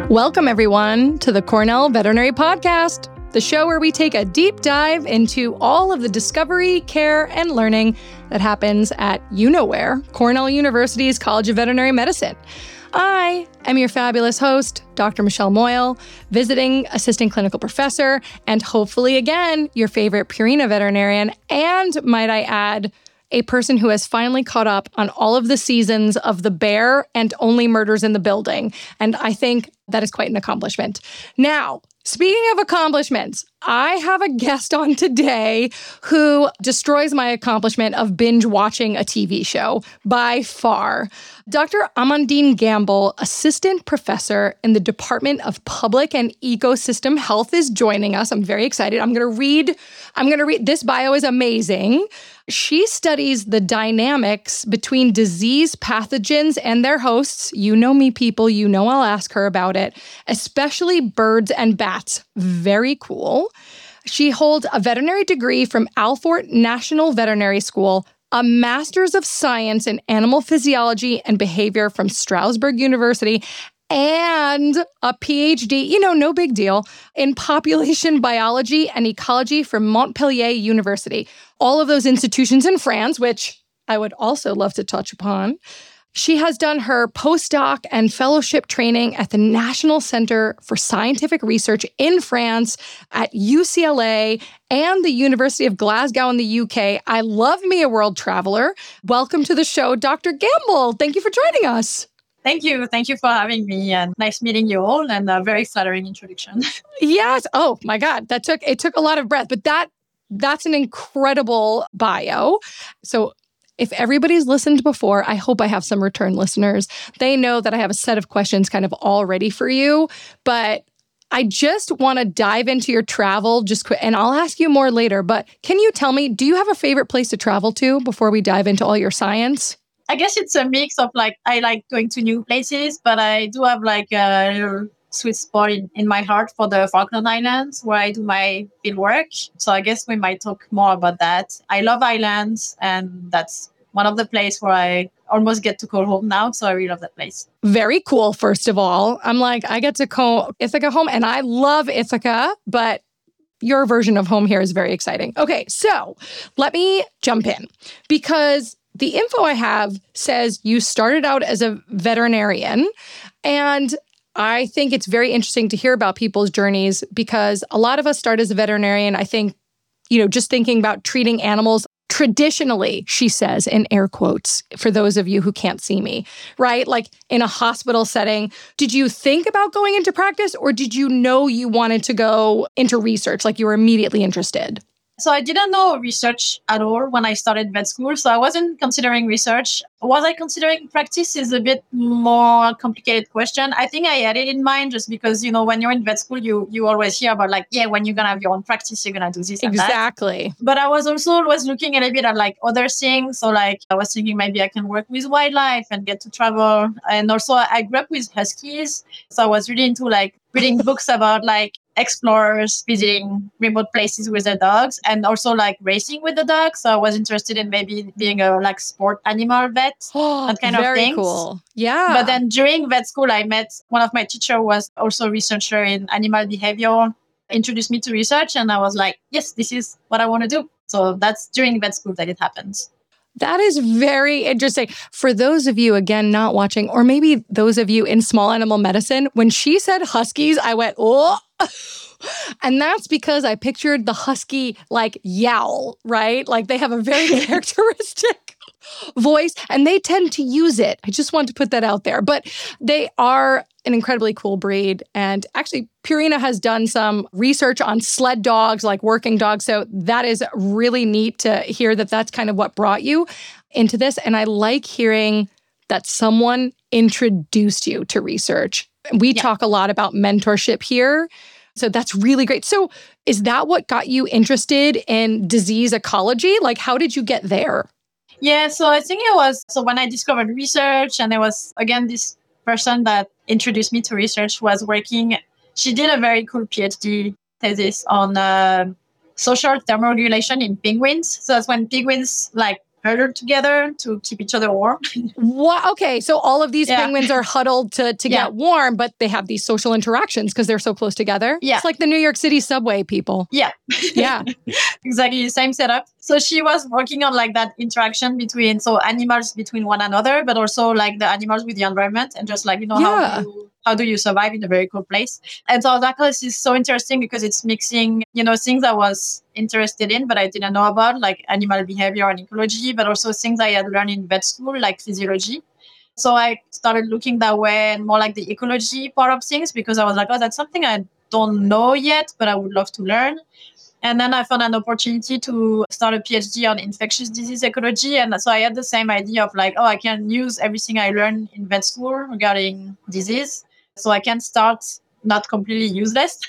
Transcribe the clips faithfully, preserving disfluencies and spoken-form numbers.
Welcome, everyone, to the Cornell Veterinary Podcast, the show where we take a deep dive into all of the discovery, care, and learning that happens at you-know-where, Cornell University's College of Veterinary Medicine. I am your fabulous host, Doctor Michelle Moyle, visiting assistant clinical professor, and hopefully, again, your favorite Purina veterinarian, and might I add, a person who has finally caught up on all of the seasons of The Bear and Only Murders in the Building. And I think that is quite an accomplishment. Now, speaking of accomplishments, I have a guest on today who destroys my accomplishment of binge watching a T V show by far. Doctor Amandine Gamble, assistant professor in the Department of Public and Ecosystem Health, is joining us. I'm very excited. I'm going to read, I'm going to read, this bio is amazing. She studies the dynamics between disease pathogens and their hosts. You know me, people. You know I'll ask her about it, especially birds and bats. Very cool. She holds a veterinary degree from Alfort National Veterinary School, a master's of science in animal physiology and behavior from Strasbourg University, and a P H D, you know, no big deal, in population biology and ecology from Montpellier University. All of those institutions in France, which I would also love to touch upon. She has done her postdoc and fellowship training at the National Center for Scientific Research in France, at U C L A, and the University of Glasgow in the U K. I love me a world traveler. Welcome to the show, Doctor Gamble. Thank you for joining us. Thank you. Thank you for having me, and nice meeting you all, and a very flattering introduction. Yes. Oh my God. That took, it took a lot of breath, but that that's an incredible bio. So if everybody's listened before, I hope I have some return listeners. They know that I have a set of questions kind of all ready for you, but I just want to dive into your travel just quick, and I'll ask you more later, but can you tell me, do you have a favorite place to travel to before we dive into all your science? I guess it's a mix of like, I like going to new places, but I do have like a little sweet spot in, in my heart for the Falkland Islands where I do my field work. So I guess we might talk more about that. I love islands, and that's one of the places where I almost get to call home now. So I really love that place. Very cool, first of all. I'm like, I get to call Ithaca home, and I love Ithaca, but your version of home here is very exciting. Okay, so let me jump in, because the info I have says you started out as a veterinarian, and I think it's very interesting to hear about people's journeys, because a lot of us start as a veterinarian, I think, you know, just thinking about treating animals traditionally, she says, in air quotes, for those of you who can't see me, right? Like in a hospital setting. Did you think about going into practice, or did you know you wanted to go into research, like you were immediately interested? So I didn't know research at all when I started vet school. So I wasn't considering research. Was I considering practice is a bit more complicated question. I think I had it in mind just because, you know, when you're in vet school, you you always hear about like, yeah, when you're going to have your own practice, you're going to do this and that. Exactly. But I was also always looking a little bit at like other things. So like I was thinking maybe I can work with wildlife and get to travel. And also I grew up with huskies. So I was really into like reading books about like explorers visiting remote places with their dogs, and also like racing with the dogs. So I was interested in maybe being a like sport animal vet, Oh, that kind very of things. Cool. Yeah. But then during vet school, I met one of my teachers was also a researcher in animal behavior, introduced me to research, and I was like, yes, this is what I want to do. So that's during vet school that it happens. That is very interesting. For those of you, again, not watching, or maybe those of you in small animal medicine, when she said huskies, I went, oh. And that's because I pictured the husky like yowl, right? Like they have a very characteristic voice, and they tend to use it. I just want to put that out there. But they are an incredibly cool breed. And actually, Purina has done some research on sled dogs, like working dogs. So that is really neat to hear that that's kind of what brought you into this. And I like hearing that someone introduced you to research. We yeah. talk a lot about mentorship here. So that's really great. So is that what got you interested in disease ecology? Like, how did you get there? Yeah, so I think it was, so when I discovered research, and there was, again, this person that introduced me to research was working, she did a very cool PhD thesis on uh, social thermoregulation in penguins. So that's when penguins like huddled together to keep each other warm. What? Okay, so all of these Yeah. penguins are huddled to, to Yeah. get warm, but they have these social interactions because they're so close together. Yeah. It's like the New York City subway people. Yeah. Yeah. Exactly, same setup. So she was working on like that interaction between so animals between one another, but also like the animals with the environment, and just like you know Yeah. how do you, how do you survive in a very cold place. And so that class is so interesting because it's mixing you know things I was interested in but I didn't know about, like animal behavior and ecology, but also things I had learned in vet school like physiology. So I started looking that way and more like the ecology part of things, because I was like, oh, that's something I don't know yet, but I would love to learn. And then I found an opportunity to start a PhD on infectious disease ecology. And so I had the same idea of like, oh, I can use everything I learned in vet school regarding disease. So I can start not completely useless,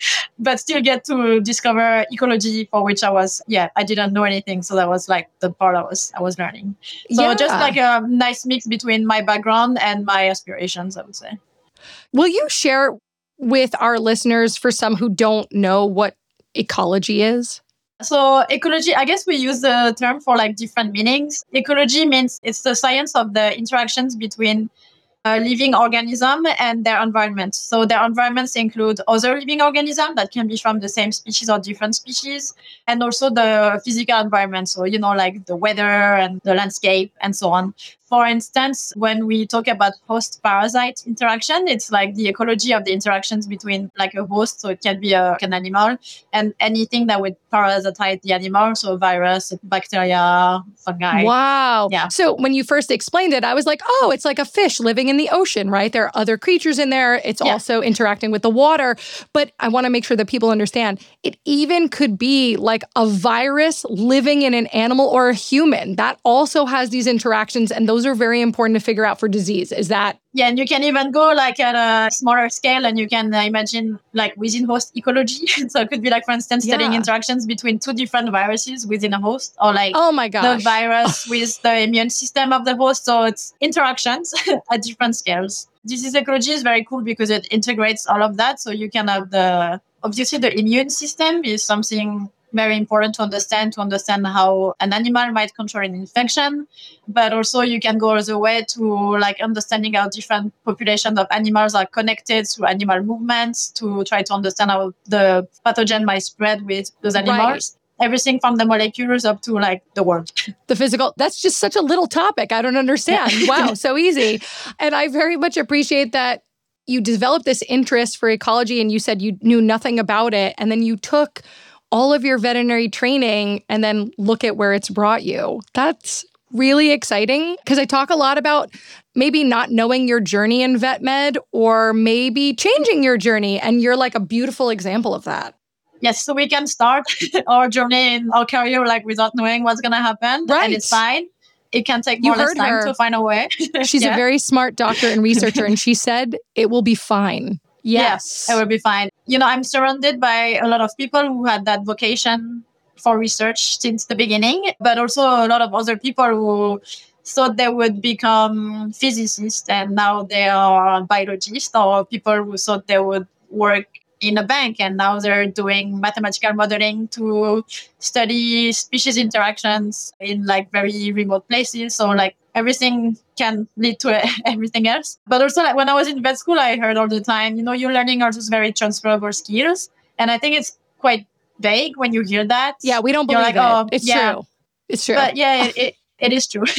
but still get to discover ecology, for which I was, yeah, I didn't know anything. So that was like the part I was, I was learning. So Yeah. just like a nice mix between my background and my aspirations, I would say. Will you share with our listeners, for some who don't know, what ecology is? So ecology, I guess we use the term for like different meanings. Ecology means it's the science of the interactions between a living organism and their environment. So their environments include other living organisms that can be from the same species or different species, and also the physical environment. So, you know, like the weather and the landscape and so on. For instance, when we talk about host-parasite interaction, it's like the ecology of the interactions between like a host, so it can be a, an animal, and anything that would parasitize the animal, so virus, bacteria, fungi. Wow. Yeah. So when you first explained it, I was like, oh, it's like a fish living in the ocean, right? There are other creatures in there. It's Yeah. also interacting with the water. But I want to make sure that people understand it even could be like a virus living in an animal or a human that also has these interactions. And those are very important to figure out for disease. Is that? Yeah, and you can even go like at a smaller scale, and you can uh, imagine like within host ecology. So it could be like, for instance, studying Yeah. interactions between two different viruses within a host, or like Oh my the gosh. virus with the immune system of the host. So it's interactions at different scales. Disease ecology is very cool because it integrates all of that. So you can have the, obviously the immune system is something very important to understand, to understand how an animal might control an infection. But also you can go all the way to like understanding how different populations of animals are connected through animal movements, to try to understand how the pathogen might spread with those animals. Right. Everything from the molecules up to like the world. The physical, that's just such a little topic. I don't understand. Wow, so easy. And I very much appreciate that you developed this interest for ecology, and you said you knew nothing about it. And then you took all of your veterinary training and then look at where it's brought you. That's really exciting, because I talk a lot about maybe not knowing your journey in vet med, or maybe changing your journey. And you're like a beautiful example of that. Yes, so we can start our journey in our career like without knowing what's going to happen. Right. And it's fine. It can take You more or less heard time her. to find a way. She's Yeah. a very smart doctor and researcher, and she said it will be fine. Yes. Yeah, it will be fine. You know, I'm surrounded by a lot of people who had that vocation for research since the beginning, but also a lot of other people who thought they would become physicists and now they are biologists, or people who thought they would work in a bank and now they're doing mathematical modeling to study species interactions in like very remote places. So like everything can lead to everything else. But also like when I was in vet school, I heard all the time, you know, you're learning all those very transferable skills. And I think it's quite vague when you hear that. Yeah, we don't You're believe like, it. oh, It's yeah. true. It's true. But yeah, it, it, it is true.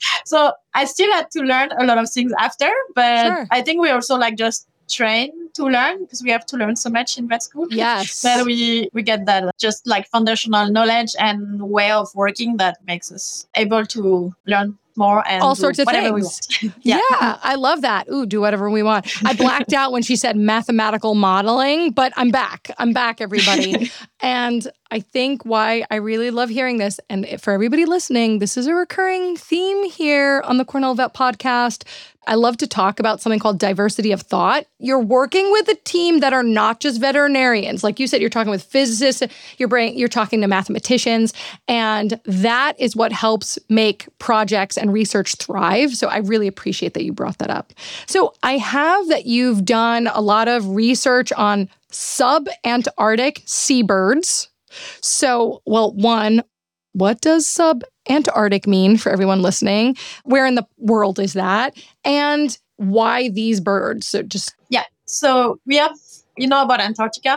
So I still had to learn a lot of things after, but Sure. I think we also like just train to learn, because we have to learn so much in vet school. Yes. That we, we get that just like foundational knowledge and way of working that makes us able to learn more and all do sorts of whatever things. we want. yeah. I love that. Ooh, do whatever we want. I blacked out when she said mathematical modeling, but I'm back. I'm back, everybody. And I think why I really love hearing this, and for everybody listening, this is a recurring theme here on the Cornell Vet Podcast. I love to talk about something called diversity of thought. You're working with a team that are not just veterinarians. Like you said, you're talking with physicists, you're, bring, you're talking to mathematicians, and that is what helps make projects and research thrive. So I really appreciate that you brought that up. So I have that you've done a lot of research on sub-Antarctic seabirds. So, well, one, what does sub Antarctic mean for everyone listening? Where in the world is that? And why these birds? So just Yeah. So we have, you know about Antarctica.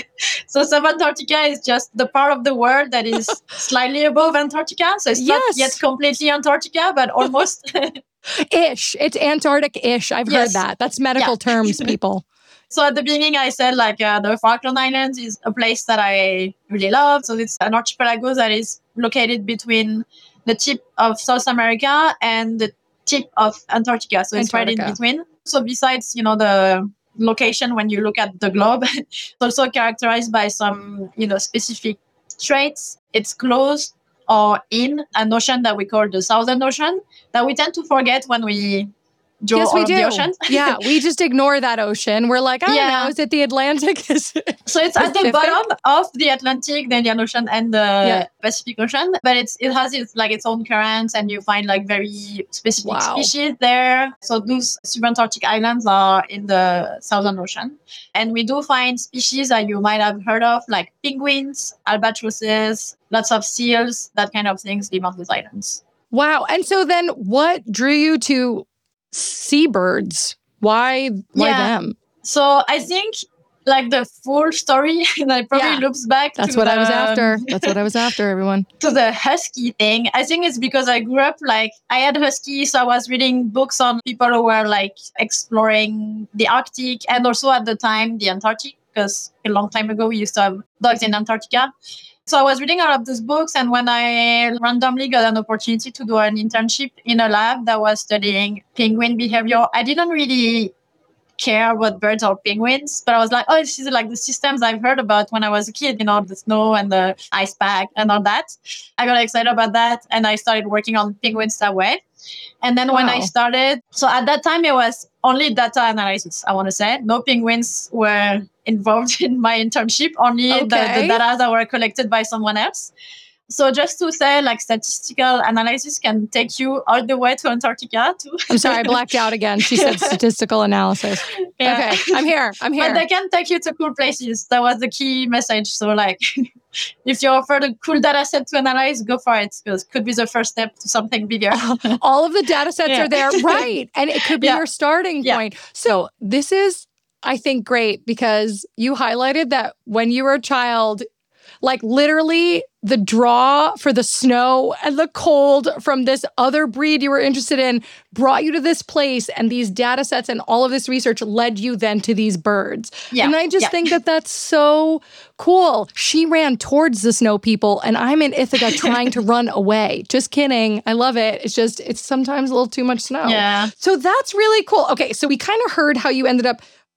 So subantarctica is just the part of the world that is slightly above Antarctica. So it's Yes. not yet completely Antarctica, but almost. Ish. It's Antarctic-ish. I've Yes. heard that. That's medical Yeah. terms, people. So at the beginning, I said like uh, the Falkland Islands is a place that I really love. So it's an archipelago that is located between the tip of South America and the tip of Antarctica. So it's Antarctica. right in between. So besides, you know, the location when you look at the globe, it's also characterized by some, you know, specific traits. It's close or in an ocean that we call the Southern Ocean that we tend to forget when we draw Yes, all we of do. the oceans. Yeah, we just ignore that ocean. We're like, I don't Yeah. know, is it the Atlantic? Is it- So it's at the Pacific? bottom of the Atlantic, the Indian Ocean, and the Yeah. Pacific Ocean. But it's it has its like its own currents, and you find like very specific Wow. species there. So those subantarctic islands are in the Southern Ocean, and we do find species that you might have heard of, like penguins, albatrosses, lots of seals, that kind of things live on those islands. Wow. And so then what drew you to seabirds? Why why Yeah. them? So I think like the full story that probably Yeah. loops back That's to what I the, was after. That's what I was after, everyone. to the husky thing. I think it's because I grew up like I had huskies, so I was reading books on people who were like exploring the Arctic and also at the time the Antarctic, because a long time ago we used to have dogs in Antarctica. So I was reading all of those books, and when I randomly got an opportunity to do an internship in a lab that was studying penguin behavior, I didn't really care about birds or penguins, but I was like, oh, this is like the systems I've heard about when I was a kid, you know, the snow and the ice pack and all that. I got excited about that, and I started working on penguins that way. And then when I Wow. started, so at that time it was only data analysis, I want to say. No penguins were involved in my internship, only the, Okay. the data that were collected by someone else. So just to say, like statistical analysis can take you all the way to Antarctica too. I'm sorry, I blacked out again. She said statistical analysis. Yeah. Okay, I'm here. I'm here. But they can take you to cool places. That was the key message. So like, if you're offered a cool data set to analyze, go for it, because it could be the first step to something bigger. All of the data sets Yeah. are there, right? And it could be Yeah. your starting Yeah. point. So this is, I think, great because you highlighted that when you were a child, like literally the draw for the snow and the cold from this other breed you were interested in brought you to this place, and these data sets and all of this research led you then to these birds. Yeah. And I just Yeah. think that that's so cool. She ran towards the snow people, and I'm in Ithaca trying to run away. Just kidding. I love it. It's just, it's sometimes a little too much snow. Yeah. So that's really cool. Okay, so we kind of heard how you ended up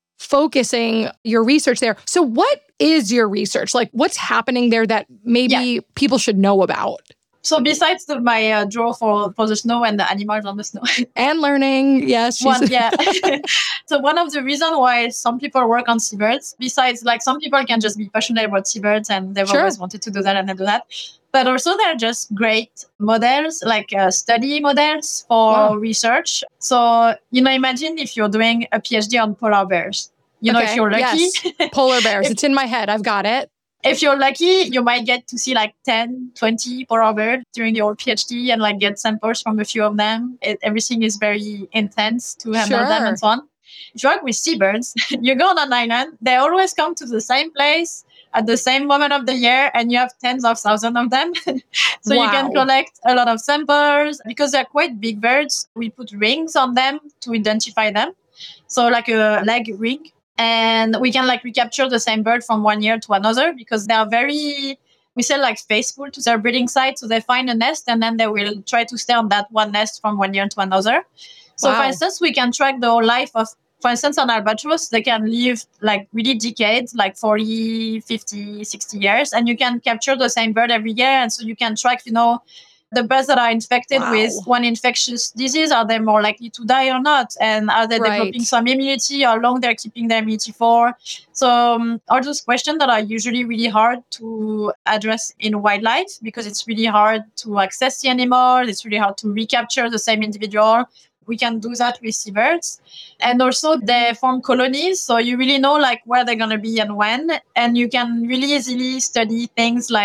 focusing your research there. So what is your research? Like what's happening there that maybe Yeah. people should know about? So besides the, my uh, draw for, for the snow and the animals on the snow, And learning, yes. she's- one, yeah. So one of the reasons why some people work on seabirds, besides like some people can just be passionate about seabirds and they've Sure. always wanted to do that and they do that, but also they're just great models, like uh, study models for Wow. research. So, you know, imagine if you're doing a PhD on polar bears. You know, Okay, if you're lucky, yes. Polar bears. It's in my head. I've got it. if you're lucky, you might get to see like ten, twenty polar bears during your PhD and like get samples from a few of them. It, everything is very intense to handle them Sure. and so on. If you work with seabirds, you go on an island, they always come to the same place at the same moment of the year, and you have tens of thousands of them. So you can Wow. collect a lot of samples. Because they're quite big birds, we put rings on them to identify them. So like a leg ring. And we can like recapture the same bird from one year to another, because they are very, we say like faithful to their breeding site. So they find a nest and then they will try to stay on that one nest from one year to another. So Wow. for instance, we can track the whole life of, for instance, on albatross, they can live like really decades, like forty, fifty, sixty years, and you can capture the same bird every year. And so you can track, you know, the birds that are infected Wow. with one infectious disease, are they more likely to die or not? And are they Right. developing some immunity? How long they're keeping their immunity for? So um, all those questions that are usually really hard to address in wildlife, because it's really hard to access the animal. It's really hard to recapture the same individual. We can do that with seabirds. And also they form colonies. So you really know like where they're going to be and when. And you can really easily study things like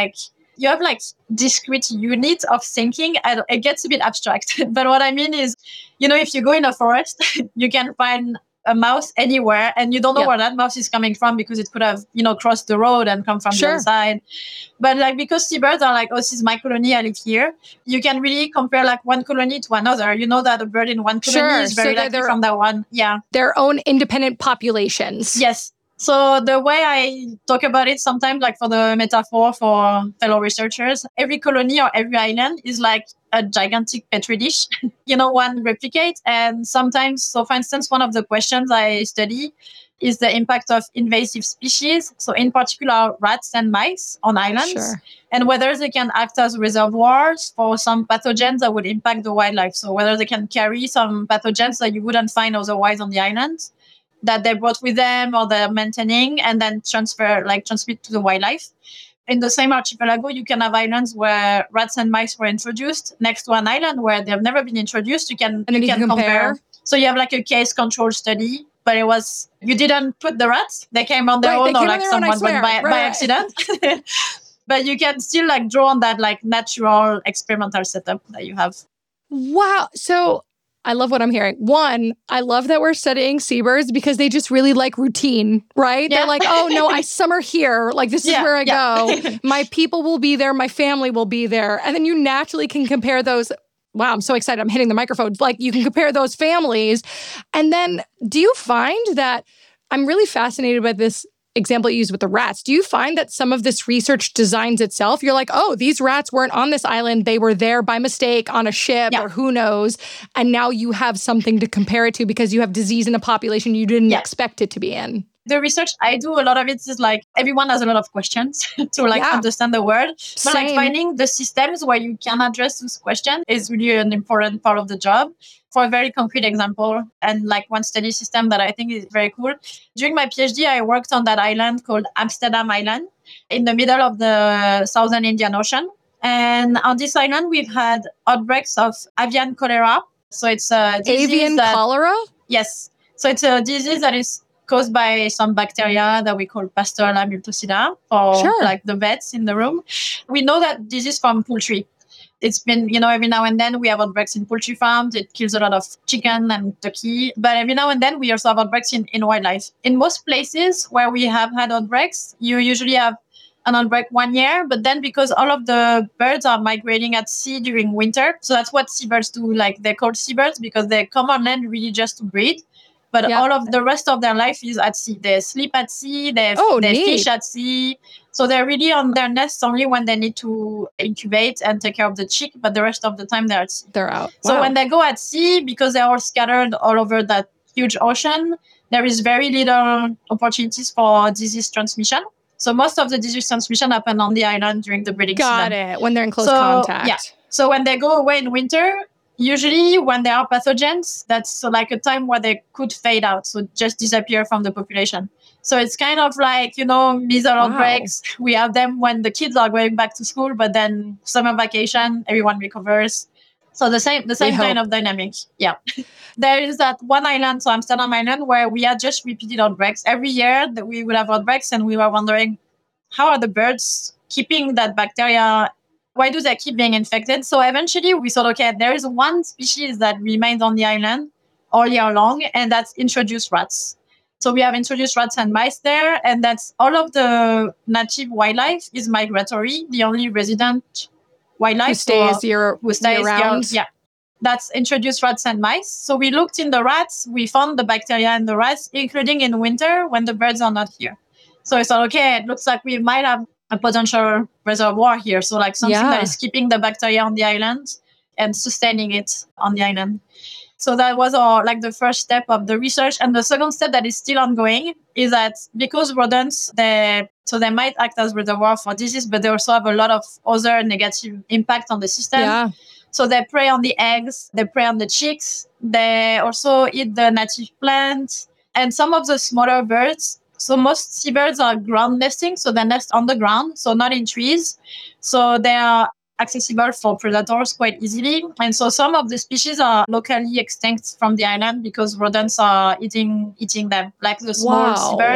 you have like discrete units of thinking. And it gets a bit abstract. But what I mean is, you know, if you go in a forest, you can find a mouse anywhere and you don't know Yep. where that mouse is coming from because it could have, you know, crossed the road and come from Sure. the other side. But like, because seabirds are like, oh, this is my colony, I live here. You can really compare like one colony to another. You know that a bird in one colony Sure. is very So they're likely their- from that one. Yeah. Their own independent populations. Yes. So the way I talk about it sometimes, like for the metaphor for fellow researchers, every colony or every island is like a gigantic petri dish. You know, one replicates. And sometimes, so for instance, one of the questions I study is the impact of invasive species. So in particular, rats and mice on islands. Sure. And whether they can act as reservoirs for some pathogens that would impact the wildlife. So whether they can carry some pathogens that you wouldn't find otherwise on the islands, that they brought with them or they're maintaining, and then transfer, like transmit to the wildlife. In the same archipelago, you can have islands where rats and mice were introduced next to an island where they've never been introduced. You can, And then you you can can compare. compare. So you have like a case control study, but it was, you didn't put the rats, they came on their Right, they own, or came on like their own, I someone swear. went by, Right, by right. accident. But you can still like draw on that like natural experimental setup that you have. Wow. So I love what I'm hearing. One, I love that we're studying seabirds because they just really like routine, right? Yeah. They're like, oh no, I summer here. Like this is Yeah, where I yeah. go. My people will be there. My family will be there. And then you naturally can compare those. Wow, I'm so excited. I'm hitting the microphone. Like you can compare those families. And then do you find that, I'm really fascinated by this example you used with the rats. Do you find that some of this research designs itself? You're like, oh, these rats weren't on this island. They were there by mistake on a ship Yeah. or who knows. And now you have something to compare it to because you have disease in a population you didn't Yeah. expect it to be in. The research I do, a lot of it is like everyone has a lot of questions to like Yeah. understand the world. But like Same. finding the systems where you can address those questions is really an important part of the job. For a very concrete example, and like one study system that I think is very cool. During my PhD, I worked on that island called Amsterdam Island in the middle of the southern Indian Ocean. And on this island, we've had outbreaks of avian cholera. So it's a disease Avian that, cholera? yes. So it's a disease that is caused by some bacteria that we call Pasteurella multocida, for Sure. like the vets in the room. We know that this is from poultry. It's been, you know, every now and then we have outbreaks in poultry farms. It kills a lot of chicken and turkey. But every now and then we also have outbreaks in, in wildlife. In most places where we have had outbreaks, you usually have an outbreak one year. But then because all of the birds are migrating at sea during winter, so that's what seabirds do. Like they're called seabirds because they come on land really just to breed. But Yeah. all of the rest of their life is at sea. They sleep at sea, they, Oh, they neat. fish at sea. So they're really on their nests only when they need to incubate and take care of the chick, but the rest of the time they're at sea. They're out. So Wow. when they go at sea, because they're all scattered all over that huge ocean, there is very little opportunities for disease transmission. So most of the disease transmission happen on the island during the breeding Got season. it. When they're in close So, contact. yeah. So when they go away in winter, usually when there are pathogens, that's so like a time where they could fade out, so just disappear from the population. So it's kind of like, you know, measles Wow. outbreaks. We have them when the kids are going back to school, but then summer vacation, everyone recovers. So the same, the same hope. kind of dynamic. Yeah. There is that one island, so Amsterdam Island, where we had just repeated outbreaks. Every year that we would have outbreaks and we were wondering, how are the birds keeping that bacteria? Why do they keep being infected? So eventually we thought, okay, there is one species that remains on the island all year long, and that's introduced rats. So we have introduced rats and mice there, and that's all of the native wildlife is migratory. The only resident wildlife Who stays so- year, who stays year round? Yeah. That's introduced rats and mice. So we looked in the rats, we found the bacteria in the rats, including in winter when the birds are not here. So I thought, okay, it looks like we might have a potential reservoir here. So like something Yeah. that is keeping the bacteria on the island and sustaining it on the island. So that was our like the first step of the research. And the second step that is still ongoing is that because rodents, they so they might act as reservoir for disease, but they also have a lot of other negative impact on the system. Yeah. So they prey on the eggs, they prey on the chicks, they also eat the native plants, and some of the smaller birds. So most seabirds are ground nesting, so they nest on the ground, so not in trees. So they are accessible for predators quite easily. And so some of the species are locally extinct from the island because rodents are eating eating them, like the small Wow. seabirds.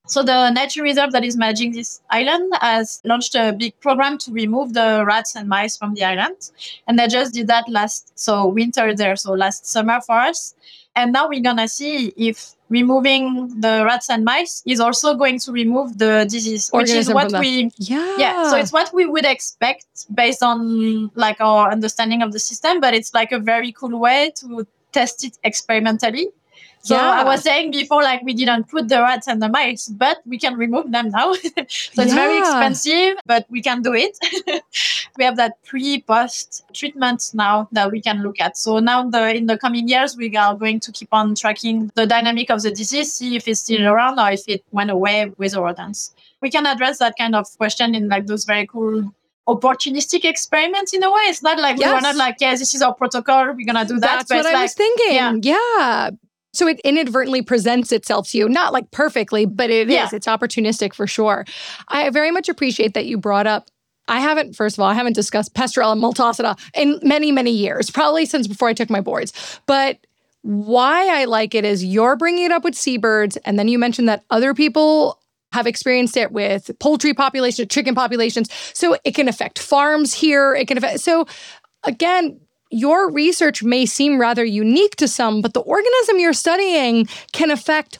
So the nature reserve that is managing this island has launched a big program to remove the rats and mice from the island. And they just did that last, so winter there, so last summer for us. And now we're going to see if removing the rats and mice is also going to remove the disease, Organism which is what the, we, yeah. yeah. So it's what we would expect based on like our understanding of the system, but it's like a very cool way to test it experimentally. So yeah. I was saying before, like we didn't put the rats and the mice, but we can remove them now. So it's yeah. very expensive, but we can do it. We have that pre-post treatment now that we can look at. So now the in the coming years, we are going to keep on tracking the dynamic of the disease, see if it's still around or if it went away with the rodents. We can address that kind of question in like those very cool opportunistic experiments in a way. It's not like yes. we were not like, yeah, this is our protocol, we're going to do that. That's but what I like, was thinking. Yeah. yeah. So it inadvertently presents itself to you, not like perfectly, but it yeah. is. It's opportunistic for sure. I very much appreciate that you brought up, I haven't, first of all, I haven't discussed Pasteurella multocida in many, many years, probably since before I took my boards. But why I like it is you're bringing it up with seabirds, and then you mentioned that other people have experienced it with poultry populations, chicken populations. So it can affect farms here. It can affect, so again, your research may seem rather unique to some, but the organism you're studying can affect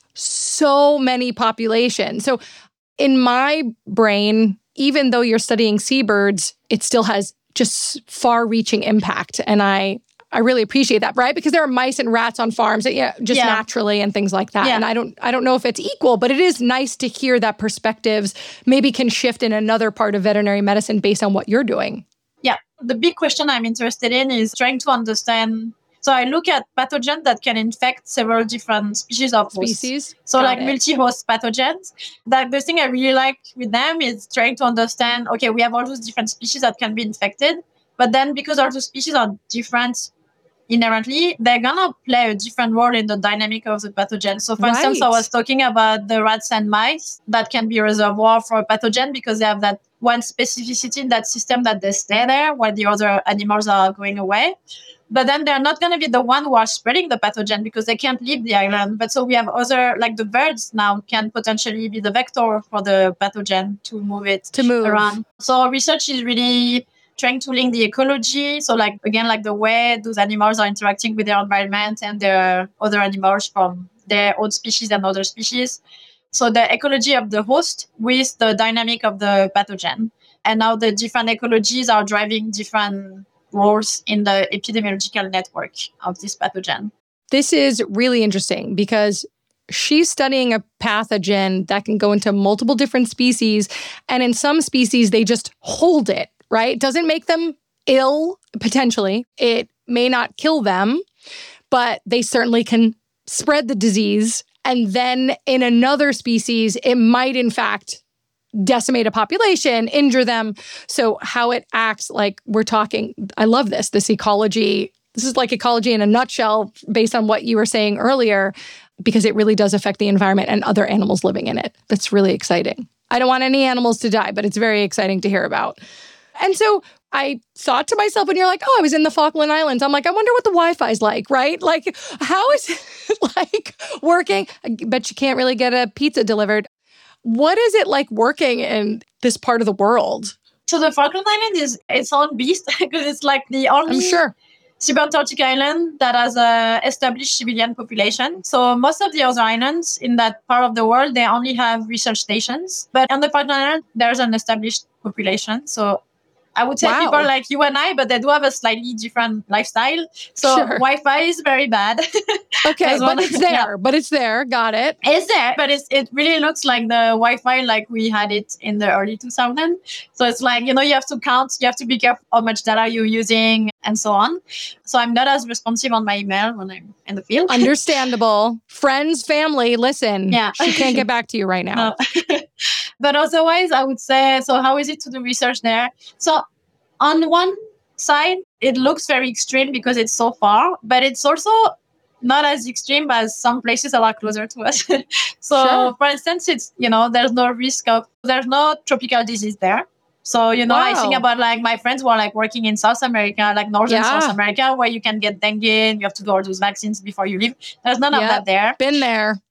so many populations. So in my brain, even though you're studying seabirds, it still has just far-reaching impact. And I I really appreciate that, right? Because there are mice and rats on farms that, yeah, just yeah. naturally and things like that. Yeah. And I don't I don't know if it's equal, but it is nice to hear that perspectives maybe can shift in another part of veterinary medicine based on what you're doing. Yeah. The big question I'm interested in is trying to understand. So I look at pathogens that can infect several different species of species. Hosts. So Got like it. multi-host pathogens. That the thing I really like with them is trying to understand, okay, we have all those different species that can be infected, but then because all those species are different inherently, they're gonna play a different role in the dynamic of the pathogen. So for right. instance, I was talking about the rats and mice that can be a reservoir for a pathogen because they have that one specificity in that system that they stay there while the other animals are going away. But then they're not going to be the one who are spreading the pathogen because they can't leave the island. But so we have other, like the birds now can potentially be the vector for the pathogen to move it to move around. So research is really trying to link the ecology. So like, again, like the way those animals are interacting with their environment and their other animals from their own species and other species. So the ecology of the host with the dynamic of the pathogen. And now the different ecologies are driving different roles in the epidemiological network of this pathogen. This is really interesting because she's studying a pathogen that can go into multiple different species. And in some species, they just hold it, right? It doesn't make them ill, potentially. It may not kill them, but they certainly can spread the disease. And then in another species, it might, in fact, decimate a population, injure them. So how it acts, like we're talking, I love this, this ecology. This is like ecology in a nutshell based on what you were saying earlier, because it really does affect the environment and other animals living in it. That's really exciting. I don't want any animals to die, but it's very exciting to hear about. And so I thought to myself, when you're like, oh, I was in the Falkland Islands. I'm like, I wonder what the Wi-Fi is like, right? Like, how is it like working? I bet you can't really get a pizza delivered. What is it like working in this part of the world? So the Falkland Island is its own beast because it's like the only I'm sure. subantarctic island that has a established civilian population. So most of the other islands in that part of the world, they only have research stations. But on the Falkland Island, there's an established population. So I would say wow. people like you and I, but they do have a slightly different lifestyle. So sure. Wi-Fi is very bad. Okay, but it's there. Yeah. But it's there. Got it. It's there, but it's, it really looks like the Wi-Fi like we had it in the early two thousands. So it's like, you know, you have to count, you have to be careful how much data you're using and so on. So I'm not as responsive on my email when I'm in the field. Understandable. Friends, family, listen. Yeah. She can't get back to you right now. No. But otherwise, I would say, so how is it to do research there? So on one side, it looks very extreme because it's so far, but it's also not as extreme as some places that are closer to us. So sure. for instance, it's, you know, there's no risk of, there's no tropical disease there. So, you know, wow. I think about like my friends who are like working in South America, like Northern yeah. South America, where you can get dengue and you have to do all those vaccines before you leave. There's none yep. of that there. Been there.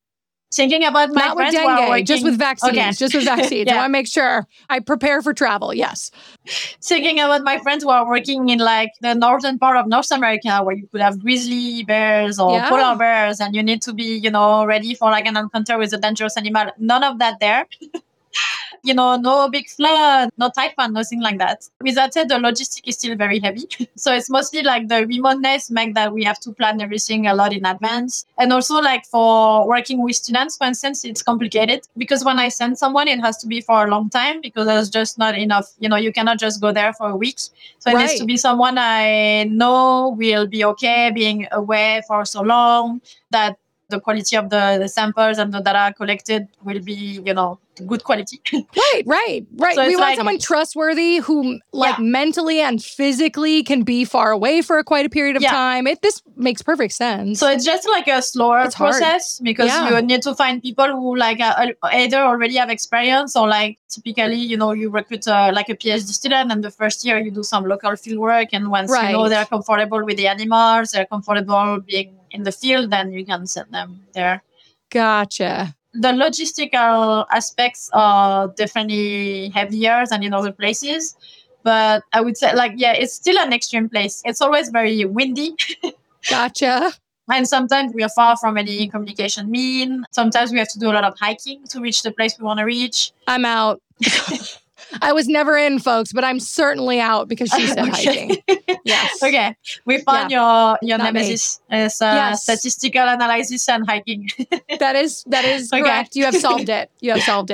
Thinking about my Not with friends who are dengue, working, just with vaccines. Okay. Just with vaccines. Yeah. I want to make sure I prepare for travel. Yes. Thinking about my friends who are working in like the northern part of North America, where you could have grizzly bears or Yeah. polar bears, and you need to be, you know, ready for like an encounter with a dangerous animal. None of that there. You know, no big flood, no typhoon, nothing like that. With that said, the logistic is still very heavy. So it's mostly like the remoteness make that we have to plan everything a lot in advance. And also like for working with students, for instance, it's complicated because when I send someone, it has to be for a long time because there's just not enough, you know, you cannot just go there for a week. So it Right. needs to be someone I know will be okay being away for so long that the quality of the, the samples and the data collected will be, you know, good quality. Right, right, right. So we it's want like- someone trustworthy who like Yeah. mentally and physically can be far away for a quite a period of Yeah. time. It This makes perfect sense. So it's just like a slower It's hard. process because Yeah. you need to find people who like uh, either already have experience or like typically, you know, you recruit uh, like a PhD student and the first year you do some local field work. And once you know Right. they're comfortable with the animals, they're comfortable being in the field, then you can send them there. Gotcha. The logistical aspects are definitely heavier than in other places. But I would say, like, yeah, it's still an extreme place. It's always very windy. Gotcha. And sometimes we are far from any communication mean. Sometimes we have to do a lot of hiking to reach the place we want to reach. I'm out. I was never in, folks, but I'm certainly out because she said Okay. hiking. Yes. Okay. We found your your Not me. nemesis as uh, Yes. statistical analysis and hiking. That is that is Okay. correct. You have solved it. You have solved it.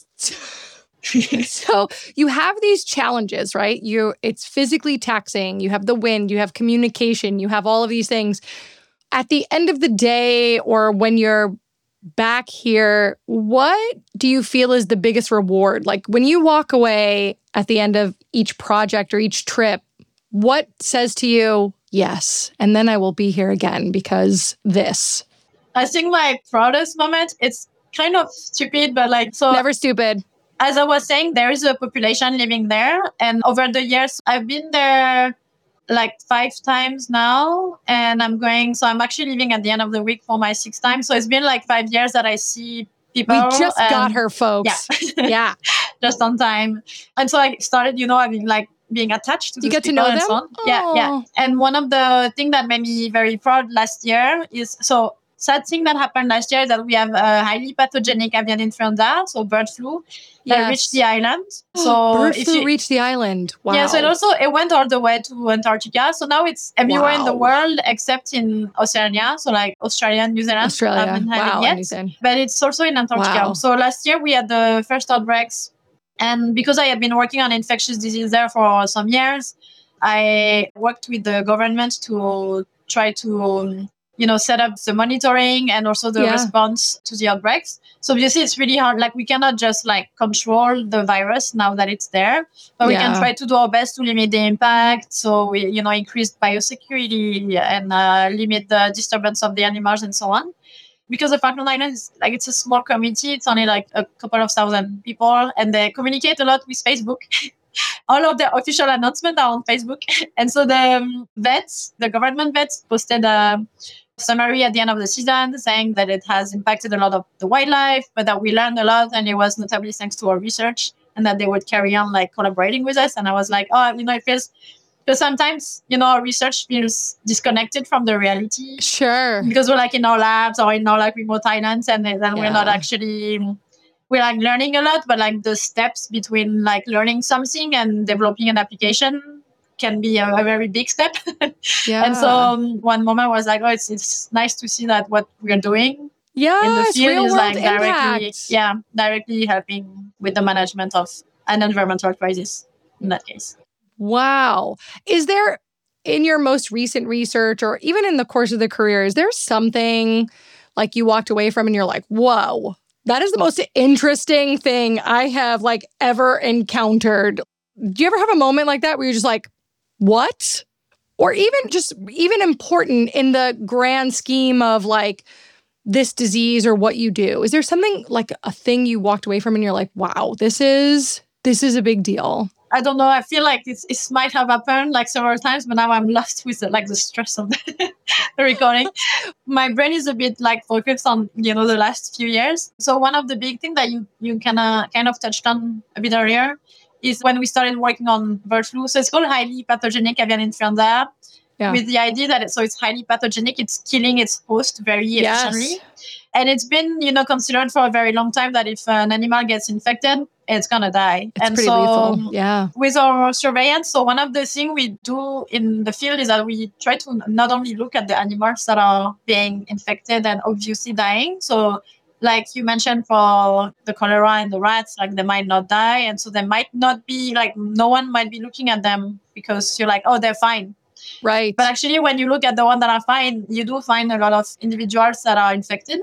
Okay. So you have these challenges, right? You it's physically taxing. You have the wind, you have communication, you have all of these things. At the end of the day, or when you're back here, what do you feel is the biggest reward? Like when you walk away at the end of each project or each trip, what says to you, yes, and then I will be here again because this. I think my proudest moment, it's kind of stupid, but like, so Never stupid. as I was saying, there is a population living there. And over the years, I've been there like five times now. And I'm going, so I'm actually leaving at the end of the week for my sixth time. So it's been like five years that I see people. We just got and- her, folks. Yeah. Yeah. Just on time. And so I started, you know, having like being attached to You those get to people know and them? so on. Yeah, yeah. Aw. And one of the things that made me very proud last year is, so sad thing that happened last year is that we have a highly pathogenic avian influenza, so bird flu, that Yes. reached the island. So Bird if flu you, reached the island. Wow. yeah, so it also it went all the way to Antarctica. So now it's everywhere in the Wow. world except in Oceania. So like Australia and New Zealand. Australia. haven't had it Wow. yet. and New Zealand. But it's also in Antarctica. Wow. So last year we had the first outbreaks. And because I had been working on infectious disease there for some years, I worked with the government to try to, um, you know, set up the monitoring and also the Yeah. response to the outbreaks. So obviously it's really hard. Like we cannot just like control the virus now that it's there, but we can Yeah. try to do our best to limit the impact. So we, you know, increase biosecurity and uh, limit the disturbance of the animals and so on. Because the Falkland Islands is like it's a small community. It's only like a couple of thousand people, and they communicate a lot with Facebook. All of the official announcements are on Facebook, and so the um, vets, the government vets, posted a summary at the end of the season saying that it has impacted a lot of the wildlife, but that we learned a lot, and it was notably thanks to our research, and that they would carry on like collaborating with us. And I was like, oh, you know, it feels. Because sometimes, you know, our research feels disconnected from the reality Sure. because we're like in our labs or in our like remote islands, and then then we're not Yeah. actually we're like learning a lot, but like the steps between like learning something and developing an application can be a, a very big step. Yeah. And so um, one moment I was like, oh, it's it's nice to see that what we're doing yes, in the field real is world like directly, impact. yeah, directly helping with the management of an environmental crisis in that case. Wow. Is there, in your most recent research or even in the course of the career, is there something like you walked away from and you're like, whoa, that is the most interesting thing I have like ever encountered? Do you ever have a moment like that where you're just like, what? Or even just even important in the grand scheme of like this disease or what you do? Is there something like a thing you walked away from and you're like, wow, this is this is a big deal? I don't know. I feel like it's, it might have happened like several times, but now I'm lost with the, like the stress of the, the recording. My brain is a bit like focused on, you know, the last few years. So one of the big things that you, you kind of kind of touched on a bit earlier is when we started working on bird flu. So it's called highly pathogenic avian influenza. Yeah. With the idea that it, so it's highly pathogenic, it's killing its host very yes. efficiently. And it's been, you know, considered for a very long time that if an animal gets infected, it's going to die. It's and pretty so lethal. Yeah. With our surveillance, so one of the things we do in the field is that we try to not only look at the animals that are being infected and obviously dying. So like you mentioned for the cholera and the rats, like they might not die. And so they might not be like, no one might be looking at them because you're like, oh, they're fine. Right. But actually, when you look at the ones that are fine, you do find a lot of individuals that are infected.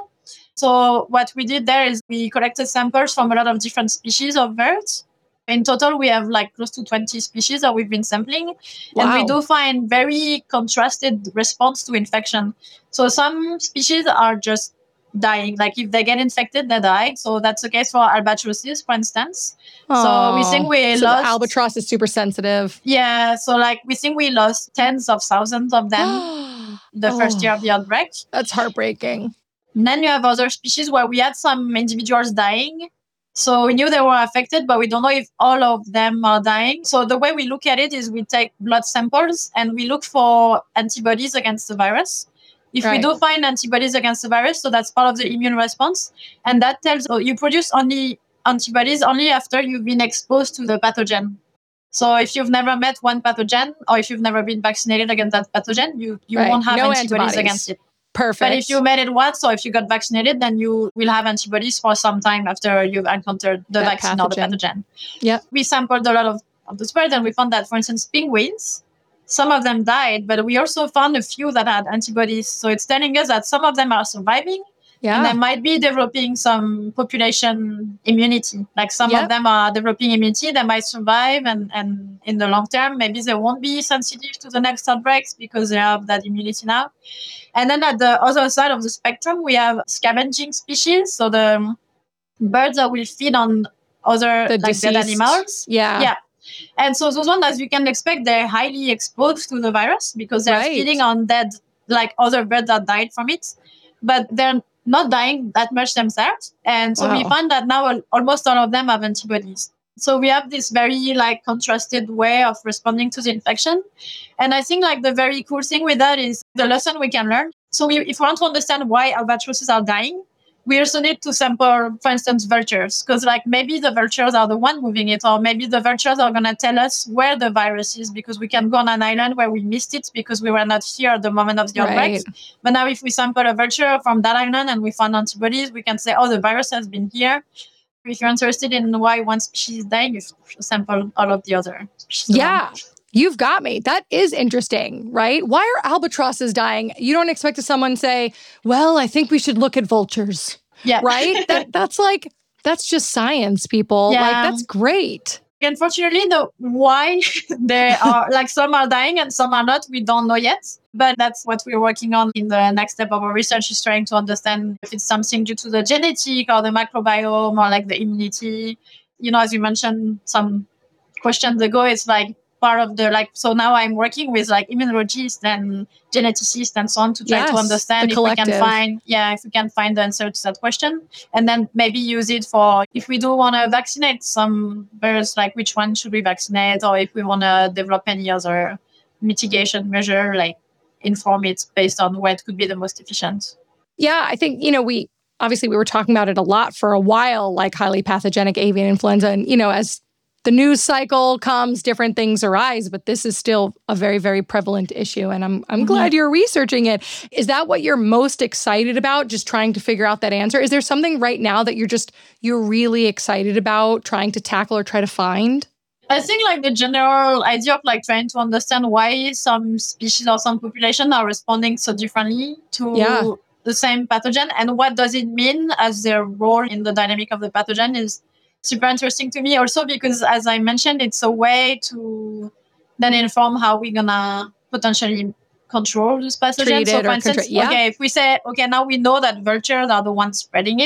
So what we did there is we collected samples from a lot of different species of birds. In total, we have like close to twenty species that we've been sampling. Wow. And we do find very contrasted response to infection. So some species are just dying. Like if they get infected, they die. So that's the case for albatrosses, for instance. Aww. So we think we so lost... the albatross is super sensitive. Yeah. So like we think we lost tens of thousands of them the oh, first year of the outbreak. That's heartbreaking. And then you have other species where we had some individuals dying. So we knew they were affected, but we don't know if all of them are dying. So the way we look at it is we take blood samples and we look for antibodies against the virus. If right. we do find antibodies against the virus, so that's part of the immune response. And that tells oh, you produce only antibodies only after you've been exposed to the pathogen. So if you've never met one pathogen or if you've never been vaccinated against that pathogen, you, you right. won't have no antibodies, antibodies against it. Perfect. But if you met it once or if you got vaccinated, then you will have antibodies for some time after you've encountered the that vaccine pathogen. or the pathogen. Yeah. We sampled a lot of, of those birds and we found that, for instance, penguins, some of them died, but we also found a few that had antibodies. So it's telling us that some of them are surviving. Yeah. And they might be developing some population immunity. Like some yep. of them are developing immunity, they might survive. And, and in the long term, maybe they won't be sensitive to the next outbreaks because they have that immunity now. And then at the other side of the spectrum, we have scavenging species. So the birds that will feed on other the like dead animals. Yeah. Yeah. And so those ones, as you can expect, they're highly exposed to the virus because they're right. feeding on dead, like other birds that died from it. But they're not dying that much themselves. And so wow. we find that now almost all of them have antibodies. So we have this very like contrasted way of responding to the infection. And I think like the very cool thing with that is the lesson we can learn. So we, if we want to understand why albatrosses are dying, we also need to sample, for instance, vultures, because like maybe the vultures are the one moving it, or maybe the vultures are going to tell us where the virus is, because we can go on an island where we missed it because we were not here at the moment of the outbreak. Right. But now if we sample a vulture from that island and we find antibodies, we can say, oh, the virus has been here. If you're interested in why one species is dying, you sample all of the other species. Yeah. You've got me. That is interesting, right? Why are albatrosses dying? You don't expect someone to say, well, I think we should look at vultures. Yeah. Right? that That's like, that's just science, people. Yeah. Like, that's great. Unfortunately, the why they are, like some are dying and some are not, we don't know yet. But that's what we're working on in the next step of our research, is trying to understand if it's something due to the genetic or the microbiome or like the immunity. You know, as you mentioned some questions ago, it's like, part of the like so now I'm working with like immunologists and geneticists and so on to try yes, to understand if we can find yeah if we can find the answer to that question, and then maybe use it for if we do want to vaccinate some birds, like which one should we vaccinate, or if we want to develop any other mitigation measure, like inform it based on what could be the most efficient. Yeah, I think, you know, we obviously we were talking about it a lot for a while, like highly pathogenic avian influenza, and you know, as the news cycle comes, different things arise, but this is still a very, very prevalent issue. And I'm I'm mm-hmm. glad you're researching it. Is that what you're most excited about, just trying to figure out that answer? Is there something right now that you're just, you're really excited about trying to tackle or try to find? I think like the general idea of like trying to understand why some species or some population are responding so differently to yeah. the same pathogen, and what does it mean as their role in the dynamic of the pathogen is super interesting to me, also because, as I mentioned, it's a way to then inform how we're gonna potentially control this pathogen. So, for instance, control, yeah. okay, if we say, okay, now we know that vultures are the ones spreading it,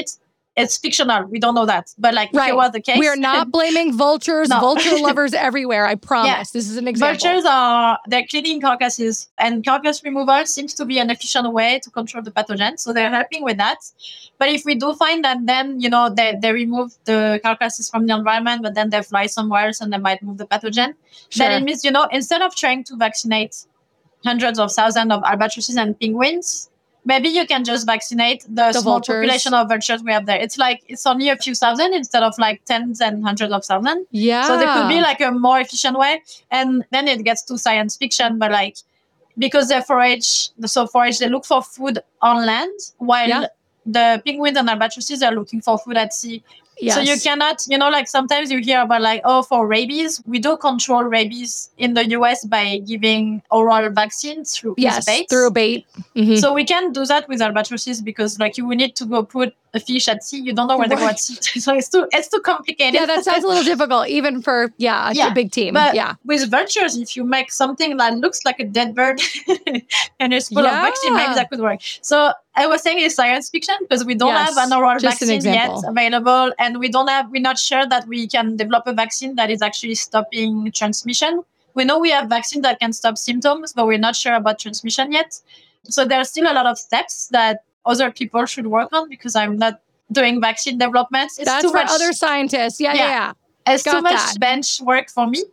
It's fictional. We don't know that. But like, right. if it was the case. We are not blaming vultures, No. vulture lovers everywhere. I promise. Yeah. This is an example. Vultures are, they're cleaning carcasses, and carcass removal seems to be an efficient way to control the pathogen. So they're helping with that. But if we do find that then, you know, they, they remove the carcasses from the environment, but then they fly somewhere else and they might move the pathogen, Sure. then it means, you know, instead of trying to vaccinate hundreds of thousands of albatrosses and penguins, maybe you can just vaccinate the, The small vultures. population of vultures we have there. It's like, it's only a few thousand instead of like tens and hundreds of thousands. Yeah. So there could be like a more efficient way. And then it gets to science fiction, but like, because they forage, so forage, they look for food on land, while Yeah. the penguins and albatrosses are looking for food at sea. Yes. So you cannot, you know, like sometimes you hear about like, oh, for rabies, we do control rabies in the U S by giving oral vaccines through yes, bait. through a bait. Mhm. So we can do that with albatrosses because like you will need to go put a fish at sea. You don't know where they go Right. at sea. So it's too, it's too complicated. Yeah, that sounds a little difficult, even for, yeah, a Yeah, big team. But yeah. with vultures, if you make something that looks like a dead bird and it's full Yeah. of vaccine, maybe that could work. So I was saying it's science fiction because we don't Yes, have an oral just an vaccine yet example. available, and we don't have. We're not sure that we can develop a vaccine that is actually stopping transmission. We know we have vaccines that can stop symptoms, but we're not sure about transmission yet. So there are still a lot of steps that other people should work on because I'm not doing vaccine development. It's That's too for much. other scientists. Yeah, yeah, Yeah. yeah. It's Got too much that. bench work for me,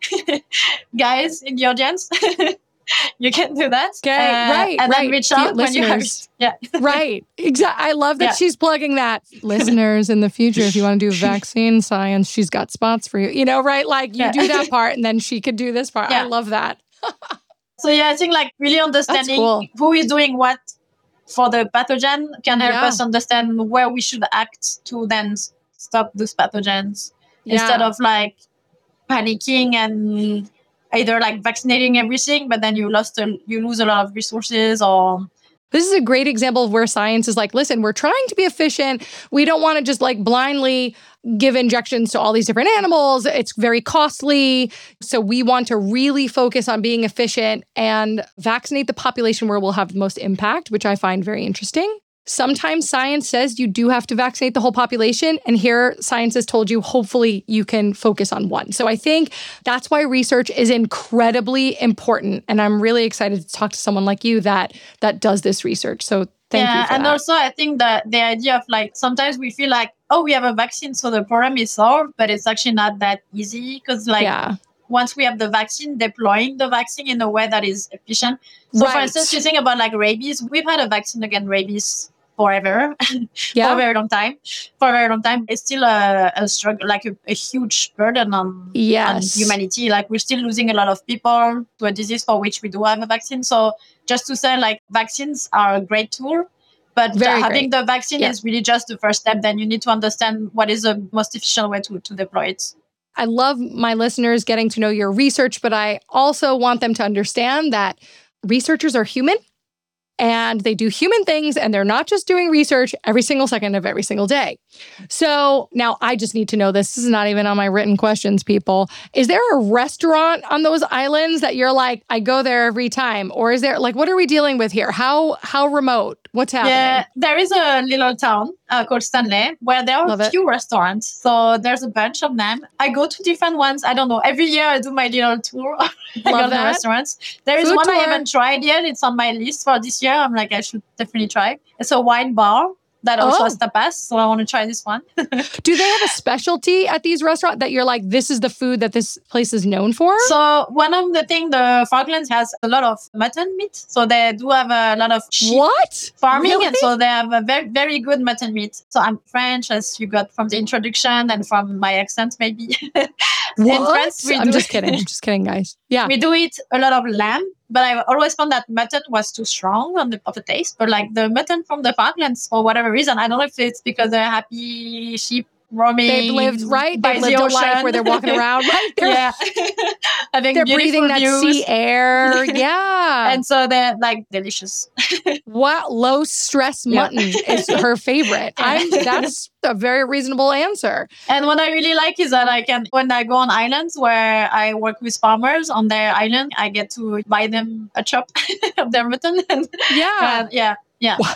guys in the audience. You can do that. Okay, Uh, right, And right. then reach The out when you have. listeners. Yeah. Right. Exactly. I love that Yeah. she's plugging that. Listeners, in the future, if you want to do vaccine science, she's got spots for you. You know, right? Like you Yeah. do that part and then she could do this part. I Yeah. love that. So yeah, I think like really understanding cool. who is doing what for the pathogen can help Yeah. us understand where we should act to then s- stop those pathogens instead Yeah. of like panicking and either like vaccinating everything, but then you lost a, you lose a lot of resources or This is a great example of where science is like, listen, we're trying to be efficient. We don't want to just like blindly give injections to all these different animals. It's very costly. So we want to really focus on being efficient and vaccinate the population where we'll have the most impact, which I find very interesting. Sometimes science says you do have to vaccinate the whole population. And here science has told you, hopefully you can focus on one. So I think that's why research is incredibly important. And I'm really excited to talk to someone like you that that does this research. So thank yeah, you for and that. also I think that the idea of like sometimes we feel like, oh, we have a vaccine, so the problem is solved, but it's actually not that easy because like yeah. once we have the vaccine, deploying the vaccine in a way that is efficient. So for Right. instance, you think about like rabies, we've had a vaccine against rabies forever, Yeah. for a very long time. For a very long time, it's still a, a struggle, like a, a huge burden on, Yes. on humanity. Like we're still losing a lot of people to a disease for which we do have a vaccine. So just to say, like vaccines are a great tool, but Very having great. the vaccine Yeah. is really just the first step. Then you need to understand what is the most efficient way to, to deploy it. I love my listeners getting to know your research, but I also want them to understand that researchers are human and they do human things and they're not just doing research every single second of every single day. So now I just need to know this. This is not even on my written questions, people. Is there a restaurant on those islands that you're like, I go there every time? Or is there like, what are we dealing with here? How how remote? What's happening? Yeah, there is a little town uh, called Stanley where there are Love a it. few restaurants. So there's a bunch of them. I go to different ones. I don't know. Every year I do my little tour. I go Love to the that. restaurants. There is Food one I tour. haven't tried yet. It's on my list for this year. I'm like, I should definitely try. It's a wine bar that also Oh. has tapas. So I want to try this one. Do they have a specialty at these restaurants that you're like, this is the food that this place is known for? So one of the things, the Falklands has a lot of mutton meat. So they do have a lot of sheep What? farming, Really? and so they have a very very good mutton meat. So I'm French, as you got from the introduction and from my accent, maybe. In What? France, we I'm do, just kidding. I'm just kidding, guys. Yeah. we do eat a lot of lamb, but I always found that mutton was too strong on the of the taste. But like the mutton from the Falklands, for whatever reason, I don't know if it's because they're happy sheep roaming. They've lived, right? by They've the lived a ocean. life where they're walking around, right? They're, yeah, having they're beautiful breathing that views. sea air. Yeah. And so they're like delicious. Wow, low stress Yeah. mutton is her favorite. Yeah. I'm that's a very reasonable answer. And what I really like is that I can, when I go on islands where I work with farmers on their island, I get to buy them a chop of their mutton. And, Yeah. and yeah, yeah. Wow.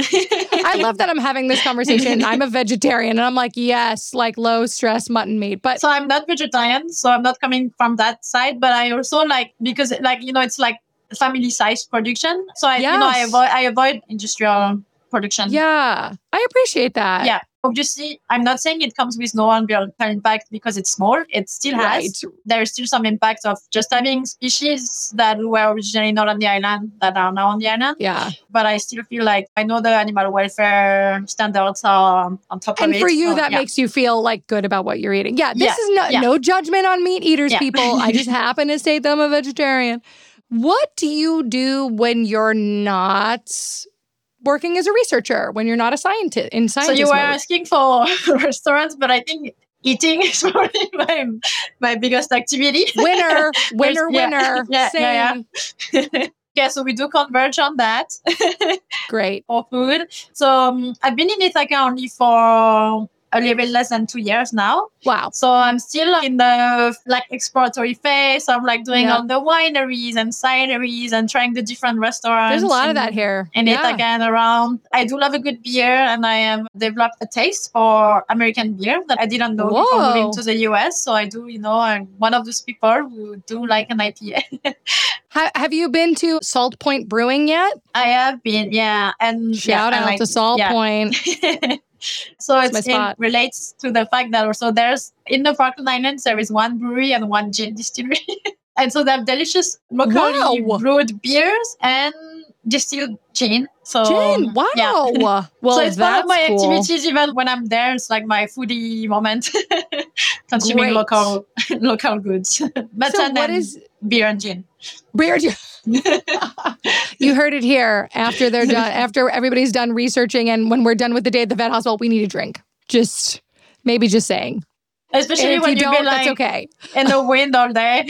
I love that I'm having this conversation. I'm a vegetarian and I'm like, yes, like low stress mutton meat. But so I'm not vegetarian, so I'm not coming from that side. But I also like, because like, you know, it's like family size production. So I, yes. you know, I avoid, I avoid industrial production. Yeah, I appreciate that. Yeah. Obviously, I'm not saying it comes with no environmental impact because it's small. It still has. Right. There's still some impact of just having species that were originally not on the island that are now on the island. Yeah. But I still feel like I know the animal welfare standards are on top and of it. And for you, so, that yeah. makes you feel like good about what you're eating. Yeah, this yeah. is no, yeah. no judgment on meat eaters, yeah. people. I just happen to say that I'm a vegetarian. What do you do when you're not working as a researcher, when you're not a scientist in scientist So you were mode? asking for restaurants, but I think eating is probably my, my biggest activity. Winner, winner, yeah, winner. Yeah, Same. Yeah, yeah. Yeah, so we do converge on that. Great. For food. So um, I've been in Ithaca only for a little bit less than two years now. Wow. So I'm still in the like exploratory phase. I'm like doing yeah. all the wineries and cideries and trying the different restaurants. There's a lot in, of that here. In yeah. Ithaca and around. I do love a good beer, and I have developed a taste for American beer that I didn't know Whoa. before moving to the U S. So I do, you know, I'm one of those people who do like an I P A. Have you been to Salt Point Brewing yet? I have been, yeah. And shout yeah, out like, to Salt yeah. Point. So it's, it relates to the fact that also there's in the Falkland Islands there is one brewery and one gin distillery, and so they have delicious locally wow. brewed beers and distilled gin. So gin, wow. Yeah. Well, so it's part of my cool. activities. Even when I'm there, it's like my foodie moment, consuming Great. local local goods. But so and what then is beer and gin? Beer and gin. You heard it here. After they're done, after everybody's done researching, and when we're done with the day at the vet hospital, we need a drink. Just maybe just saying. Especially when you you've don't, been like that's okay. in the wind all day.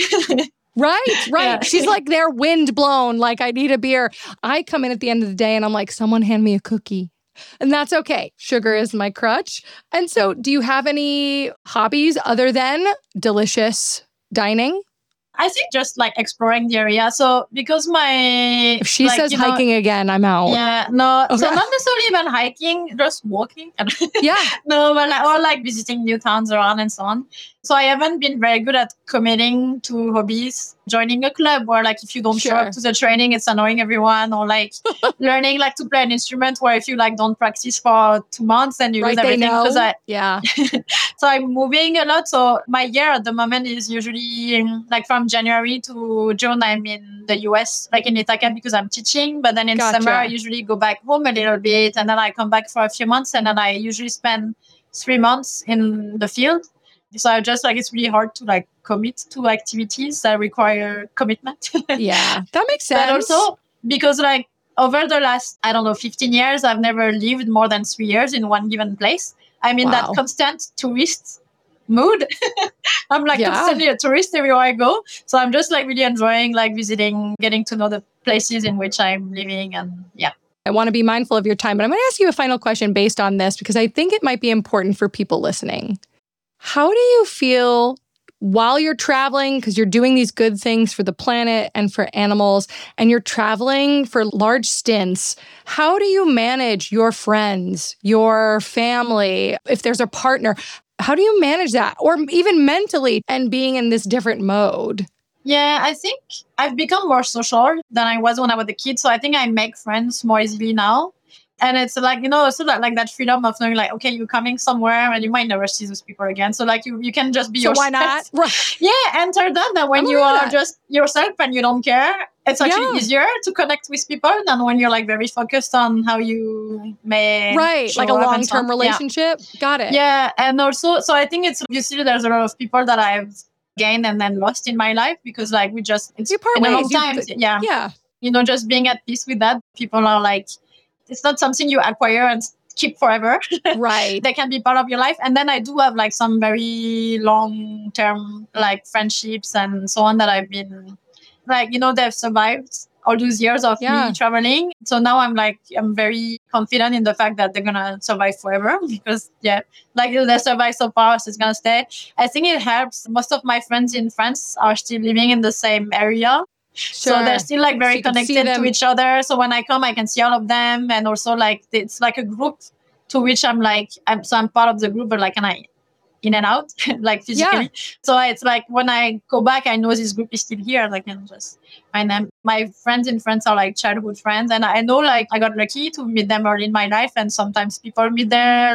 Right, right. Yeah. She's like, they're wind blown. Like, I need a beer. I come in at the end of the day and I'm like, someone hand me a cookie. And that's okay. Sugar is my crutch. And so do you have any hobbies other than delicious dining? I think just like exploring the area. So because my if she like, says you hiking know, again, I'm out. Yeah, no. Okay. So not necessarily even hiking, just walking. Yeah. No, but like, or like visiting new towns around and so on. So I haven't been very good at committing to hobbies. Joining a club where like if you don't Sure. show up to the training, it's annoying everyone. Or like learning like to play an instrument where if you like don't practice for two months and you right, lose everything. Because I yeah. So I'm moving a lot. So my year at the moment is usually like from January to June, I'm in the U S, like in Ithaca because I'm teaching. But then in Gotcha. summer, I usually go back home a little bit. And then I come back for a few months. And then I usually spend three months in the field. So I just like, it's really hard to like commit to activities that require commitment. Yeah, that makes sense. But also because like over the last, I don't know, fifteen years, I've never lived more than three years in one given place. I'm in Wow. that constant tourist mood. I'm like Yeah. constantly a tourist everywhere I go. So I'm just like really enjoying like visiting, getting to know the places in which I'm living. And yeah. I want to be mindful of your time, but I'm going to ask you a final question based on this because I think it might be important for people listening. How do you feel while you're traveling, because you're doing these good things for the planet and for animals, and you're traveling for large stints, how do you manage your friends, your family, if there's a partner? How do you manage that? Or even mentally and being in this different mode? Yeah, I think I've become more social than I was when I was a kid. So I think I make friends more easily now. And it's like, you know, also that, like that freedom of knowing like, okay, you're coming somewhere and you might never see those people again. So like you, you can just be So yourself. why not? Right. Yeah, enter that, that when I you love are that. just yourself and you don't care, it's actually Yeah. easier to connect with people than when you're like very focused on how you may Right, show like a up and so long-term on. Yeah. relationship. Got it. Yeah, and also, so I think it's obviously there's a lot of people that I've gained and then lost in my life because like we just, it's You part in a long ways. You- time. Yeah. Yeah. You know, just being at peace with that. People are like, it's not something you acquire and keep forever. Right. They can be part of your life. And then I do have like some very long term like friendships and so on that I've been like, you know, they've survived all those years of Yeah. me traveling. So now I'm like, I'm very confident in the fact that they're going to survive forever because, yeah, like they survived so far, so it's going to stay. I think it helps. Most of my friends in France are still living in the same area. So they're still like very So you can see connected to them. each other. So when I come, I can see all of them. And also like it's like a group to which I'm like, I'm, so I'm part of the group, but like, can I in and out, like physically. Yeah. So it's like when I go back, I know this group is still here. Like, I can just find them. My friends in France are like childhood friends. And I know like I got lucky to meet them early in my life. And sometimes people meet their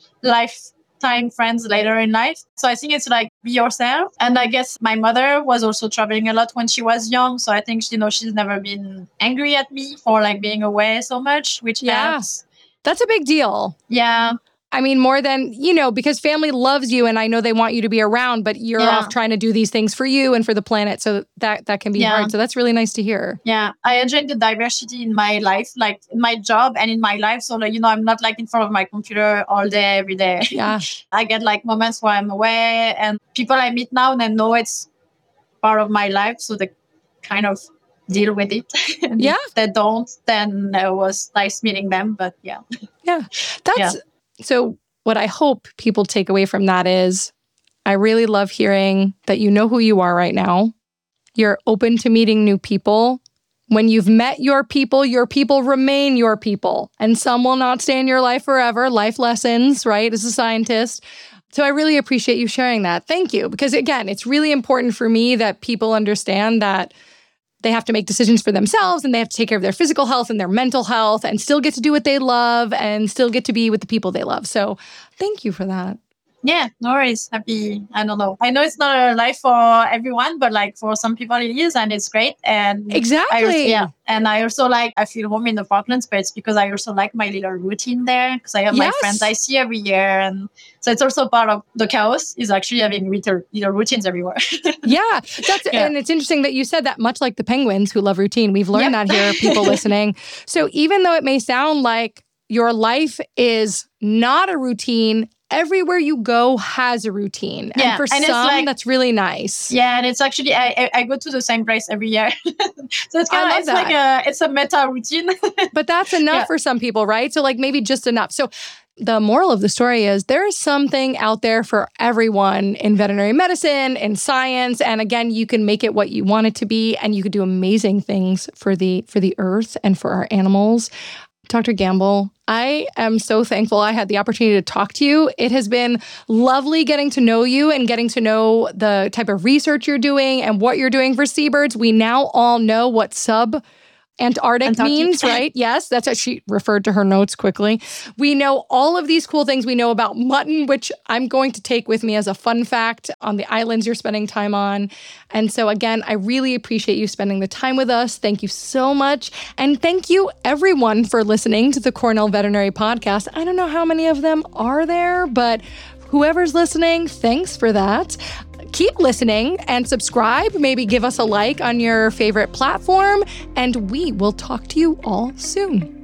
lifetime friends later in life. So I think it's like be yourself. And I guess my mother was also traveling a lot when she was young. So I think, you know, she's never been angry at me for like being away so much, which Yeah. helps. That's a big deal. Yeah. I mean, more than, you know, because family loves you and I know they want you to be around, but you're Yeah. off trying to do these things for you and for the planet. So that that can be Yeah. hard. So that's really nice to hear. Yeah, I enjoy the diversity in my life, like in my job and in my life. So, like, you know, I'm not like in front of my computer all day, every day. Yeah. I get like moments where I'm away and people I meet now, they know it's part of my life. So they kind of deal with it. And Yeah. if they don't, then it was nice meeting them. But yeah. Yeah. That's Yeah. so what I hope people take away from that is I really love hearing that you know who you are right now. You're open to meeting new people. When you've met your people, your people remain your people. And some will not stay in your life forever. Life lessons, right? As a scientist. So I really appreciate you sharing that. Thank you. Because again, it's really important for me that people understand that they have to make decisions for themselves and they have to take care of their physical health and their mental health and still get to do what they love and still get to be with the people they love. So thank you for that. Yeah, no worries. Happy. I don't know. I know it's not a life for everyone, but like for some people it is, and it's great. And Exactly. I also, yeah, and I also like I feel home in the Parklands, but it's because I also like my little routine there because I have Yes. my friends I see every year, and so it's also part of the chaos is actually having little little routines everywhere. Yeah, that's Yeah. and it's interesting that you said that. Much like the penguins who love routine, we've learned Yep. that here, people listening. So even though it may sound like your life is not a routine, everywhere you go has a routine, and Yeah, for and it's some, like- that's really nice. Yeah, and it's actually I I, I go to the same place every year, so it's I kind love of it's like a it's a meta routine. But that's enough Yeah. for some people, right? So like maybe just enough. So the moral of the story is there is something out there for everyone in veterinary medicine and science. And again, you can make it what you want it to be, and you could do amazing things for the for the earth and for our animals. Doctor Gamble, I am so thankful I had the opportunity to talk to you. It has been lovely getting to know you and getting to know the type of research you're doing and what you're doing for seabirds. We now all know what sub Antarctic, Antarctic. means, right? Yes, that's what she referred to her notes quickly. We know all of these cool things. We know about mutton, which I'm going to take with me as a fun fact on the islands you're spending time on. And so again, I really appreciate you spending the time with us. Thank you so much. And thank you everyone for listening to the Cornell Veterinary Podcast. I don't know how many of them are there, but whoever's listening, thanks for that. Keep listening and subscribe. Maybe give us a like on your favorite platform, and we will talk to you all soon.